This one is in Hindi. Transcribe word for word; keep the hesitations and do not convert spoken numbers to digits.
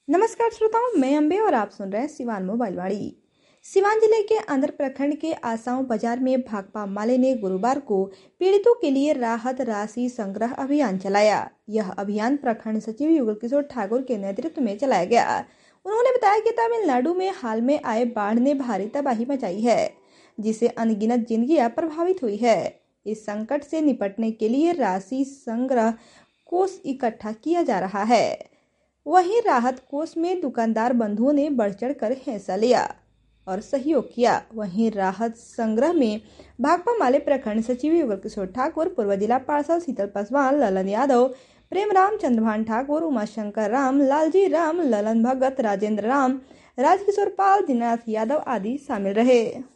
नमस्कार श्रोताओं, मैं अम्बे और आप सुन रहे हैं सिवान मोबाइल वाणी। सिवान जिले के अंदर प्रखंड के आसाऊ बाजार में भाकपा माले ने गुरुवार को पीड़ितों के लिए राहत राशि संग्रह अभियान चलाया। यह अभियान प्रखंड सचिव युगल किशोर ठाकुर के नेतृत्व में चलाया गया। उन्होंने बताया कि तमिलनाडु में हाल में आए बाढ़ ने भारी तबाही मचाई है, जिससे अनगिनत जिंदगियां प्रभावित हुई है। इस संकट से निपटने के लिए राशि संग्रह कोष इकट्ठा किया जा रहा है। वहीं राहत कोष में दुकानदार बंधुओं ने बढ़ चढ़ कर हिस्सा लिया और सहयोग किया। वहीं राहत संग्रह में भाकपा माले प्रखंड सचिव युगल किशोर ठाकुर, पूर्व जिला पार्षद शीतल पासवान, ललन यादव, प्रेम राम, चंद्रभान ठाकुर, उमाशंकर राम, लालजी राम, ललन भगत, राजेंद्र राम, राजकिशोर पाल, दीनानाथ यादव आदि शामिल रहे।